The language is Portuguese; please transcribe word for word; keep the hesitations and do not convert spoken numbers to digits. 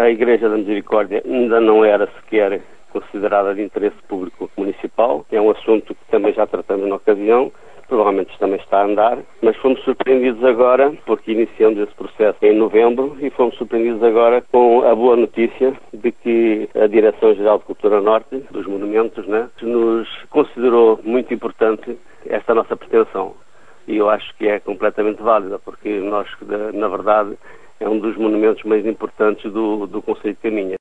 a Igreja da Misericórdia ainda não era sequer considerada de interesse público municipal. É um assunto que também já tratamos na ocasião. Provavelmente também está a andar, mas fomos surpreendidos agora, porque iniciamos esse processo em novembro, e fomos surpreendidos agora com a boa notícia de que a Direção-Geral de Cultura Norte, dos Monumentos, né, nos considerou muito importante esta nossa pretensão. E eu acho que é completamente válida, porque nós, na verdade, é um dos monumentos mais importantes do, do concelho de Caminha.